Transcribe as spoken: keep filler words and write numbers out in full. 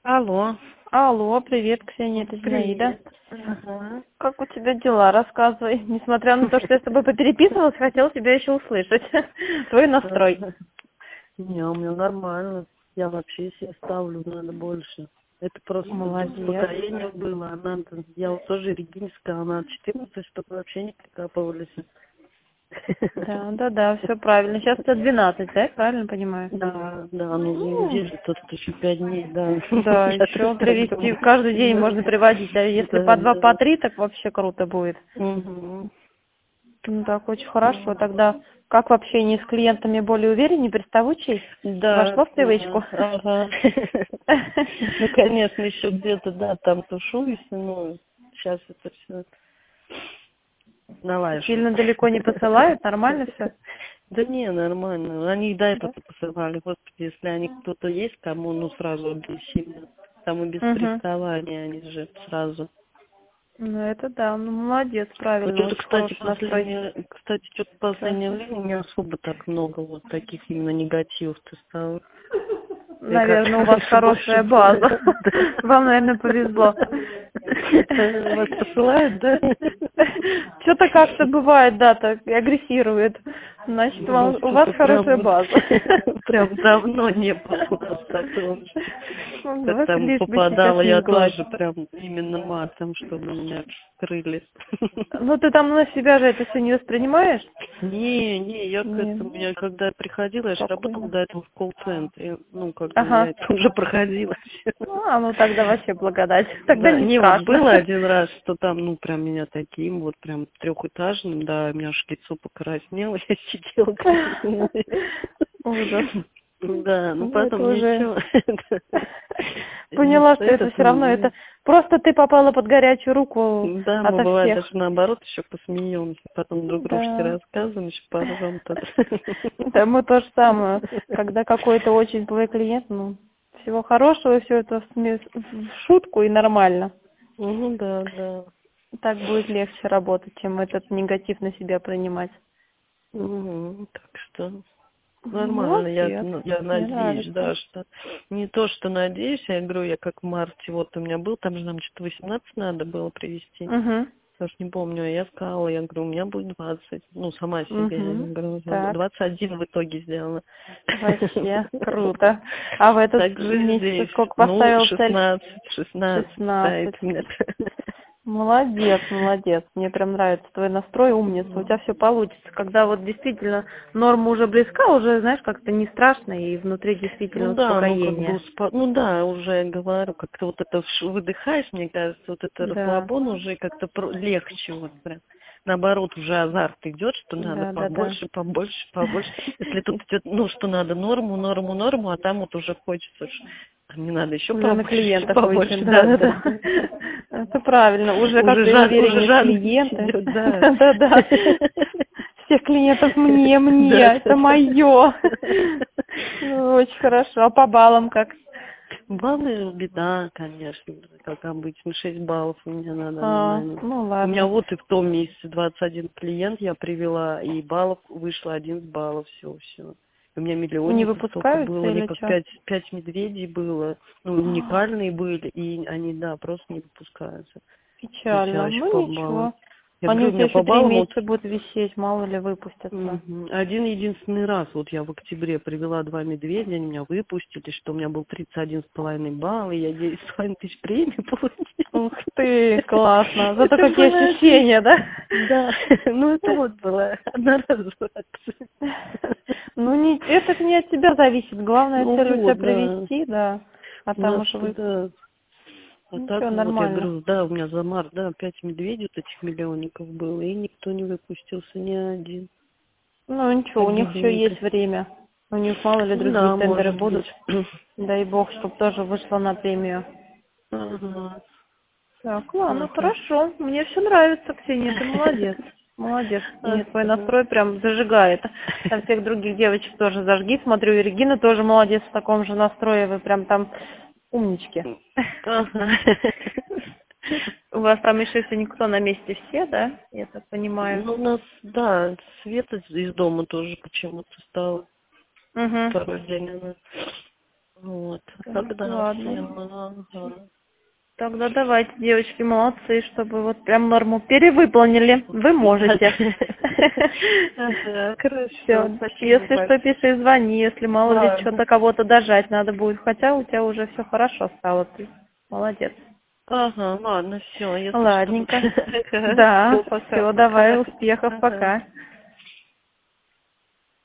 Алло. Алло, привет, Ксения, это Зинаида. Привет. Ага. Как у тебя дела? Рассказывай. Несмотря на то, что я с тобой попереписывалась, хотела тебя еще услышать. Твой настрой. Не, у меня нормально. Я вообще себе ставлю, надо больше. Это просто Молодец. успокоение было. Она, я вот тоже Регине сказала, она четырнадцать, чтобы вообще не прикапывались. Да, да, да, все правильно. Сейчас это двенадцать, да, я правильно понимаю? Да, да, ну Ну, неделю, тут еще пять дней, да. да, Я еще тоже так привезти думаю. каждый день Да, можно приводить, а если да, по два, по да. три, так вообще круто будет. Угу. Ну так, очень хорошо. Тогда как в общении с клиентами более увереннее, приставучий? Да, Вошло в да, привычку? ага. Ну, конечно, еще где-то, да, там тушуюсь, но сейчас это все налажу. Сильно далеко не посылают? Нормально все? Да не, нормально. Они и до Да? этого посылали. Господи, если они кто-то есть, кому, ну, сразу агрессивно. Там и без Угу. приставания они же сразу. Ну это да, ну молодец, правильно, Что-то, очень кстати, хороший настрой. последнее, кстати, что-то в Да. последнее время не особо так много вот таких именно негативов-то стало. И Наверное, у как вас раньше больше хорошая было. база. Вам, наверное, повезло. Вас посылают, да? Что-то как-то бывает, да, так агрессирует. Значит, Ну, вам, у вас что-то прям хорошая вот, база. прям давно не было у нас такого. Ну, Как вот там лишь бы сейчас попадала, не я сглазить. тоже прям именно матом, чтобы меня крыли. Ну ты там на себя же это все не воспринимаешь? Не, не, я к Не, этому, я когда приходила, я же работала спокойно. до этого в колл-центре, ну, как бы я Ага. это уже проходила. А, ну тогда вообще благодать. Тогда Да, не не, вот страшно. было один раз, что там, ну, прям меня таким, вот прям трехэтажным, да, у меня аж лицо покраснело, я сидела как Ужас. да, ну Ну, это потом уже... ничего. Поняла, что это Этот, все равно, это просто ты попала под горячую руку да, мы ото бывает всех. даже наоборот еще посмеемся, потом друг дружке Да. рассказываем, еще поржем тут. Да, мы то же самое. Когда какой-то очень твой клиент, ну, всего хорошего, все это в сме- в шутку и нормально. Ну да, да. Так будет легче работать, чем этот негатив на себя принимать. Мгм, так что нормально, я, Молодец. ну, я Мне надеюсь, нравится. да, что не то, что надеюсь, я говорю, я как в марте, вот у меня был, там же нам что-то восемнадцать надо было привезти. Угу. Даже не помню, я сказала, я говорю, у меня будет двадцать, ну, сама себе, я Угу. говорю, Так. двадцать один в итоге сделала. Вообще круто. А в этот Так же месяц здесь, сколько ну, поставил цель? шестнадцать, шестнадцать Шестнадцать. стоит у меня. Молодец, молодец. Мне прям нравится твой настрой, умница. У тебя все получится. Когда вот действительно норма уже близка, уже, знаешь, как-то не страшно, и внутри действительно Ну да, ну как бы, успокоение. успо- ну да, уже я говорю, как-то вот это ш- выдыхаешь, мне кажется, вот это Да, расслабон уже как-то про- легче вот прям. Наоборот, уже азарт идет, что надо да, да, да. побольше, побольше, побольше. Если тут идет, ну, что надо норму, норму, норму, а там вот уже хочется, ш- а мне надо еще Уже на побольше, еще клиентах выйти, побольше, да, да, да, да, да. да. Это правильно. Уже Уже как-то и жад, уже увереннее жадность клиенты. идет, да. Да, да, да. Всех клиентов мне, мне, Да, это да, мое. да. Очень хорошо. А по баллам как? Баллы беда, конечно, как обычно, шесть баллов у меня на данный А, момент. ну У меня ладно. вот и в том месяце двадцать один клиент я привела, и баллов вышло одиннадцать баллов, все, все. У меня Не миллионников столько выпускаются было, они или как что? пять, пять медведей было, ну, уникальные были, и они, да, просто не выпускаются. То есть я Печально. еще Ну по баллам. ничего. Я Они говорю, у у тебя меня еще по три баллам вот месяца будут висеть, мало ли выпустятся. мгм. Один единственный раз, вот я в октябре привела два медведя, они меня выпустили, что у меня был тридцать один с половиной балл, и я десять с половиной тысяч премии получила. Ух ты, классно. Зато Это какие было ощущения, отлично. да? Да, ну это вот была одноразовая акция. Ну, не, это не от тебя зависит. Главная Ну цель у тебя вот, да. привести, да. А У там нас уже что, вы... да. А Ничего, так вот, я нормально. говорю, да, у меня за март, да, пять медведей вот этих миллионников было, и никто не выпустился, ни один. Ну, ничего, у них еще Обидненько. есть время. У них мало ли Ну другие да, тендеры может будут. быть. Дай бог, чтобы тоже вышло на премию. Ага. Так, ладно, А так. хорошо. Мне все нравится, Ксения, ты молодец. Молодец. Мне твой Ага. настрой прям зажигает. Там всех других девочек тоже зажги. Смотрю, и Регина тоже молодец в таком же настрое. Вы прям там умнички. Ага. У вас там еще если никто на месте все, да? Я так понимаю. Ну, у нас, да, Света из дома тоже почему-то стала Угу. второй день она. Вот. Тогда Ладно. всем, ага. Тогда давайте, девочки, молодцы, чтобы вот прям норму перевыполнили. Вы можете. Ага, хорошо. Все. Спасибо Если что, большое. пиши, звони, если мало ли Ладно. что-то кого-то дожать надо будет. Хотя у тебя уже все хорошо стало, ты молодец. Ага, ладно, все, если Ладненько. что. Да, Все, пока. все, пока. давай, успехов, Ага. пока.